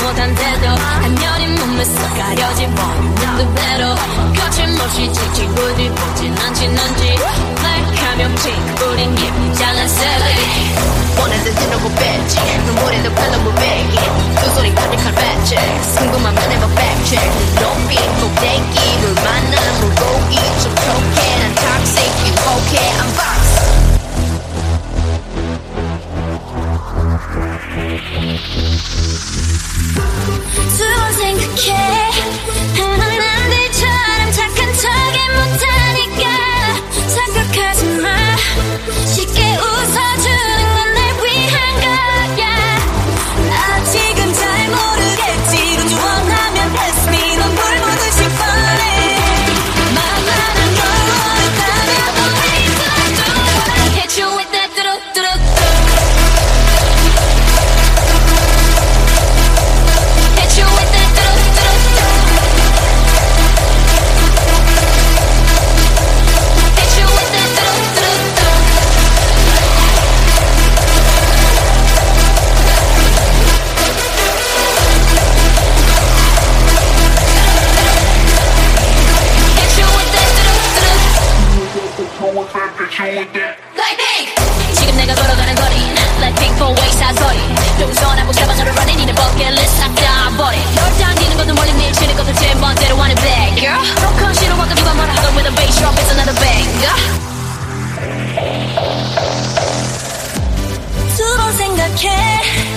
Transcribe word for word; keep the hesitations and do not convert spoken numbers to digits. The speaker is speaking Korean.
못한데도 한여린 몸에서 가려진 뻔한 그대로 거침없이 찍찍 부디 보진 않진 않지 말하면 핑크불인 이장한 셀리 원하는지 너무 뺐지 눈물에도 팔로 무배기 그 소리 가득한 랩체 궁금하면 해봐 팩체크 높이 꼭대기 물 만나는 물고기 좀 톡해 난 toxic 유혹해 I'm box 두 번 생각해 하는 남들처럼 착한 척이 못하니까 착각하지 마 쉽게 웃어주는 건 날 위한 거야 아직은 잘 모르겠지 넌 원하면 pass me 넌 물 묻으실 뻔해 만만한 걸 원했다면 always I do wanna hit you with that 뚜루뚜루 지금 내가 걸어가는 거리 Like pink four way 사거리 동선하고 사방으로 running 이는 버킷리스트 싹 다 버리 널 당기는 것도 멀리 밀치는 것도 제 멋대로 하는 bad girl 로컬 싫어하고 누가 뭐라 하던 with a bass drop it's another banger 두 번 생각해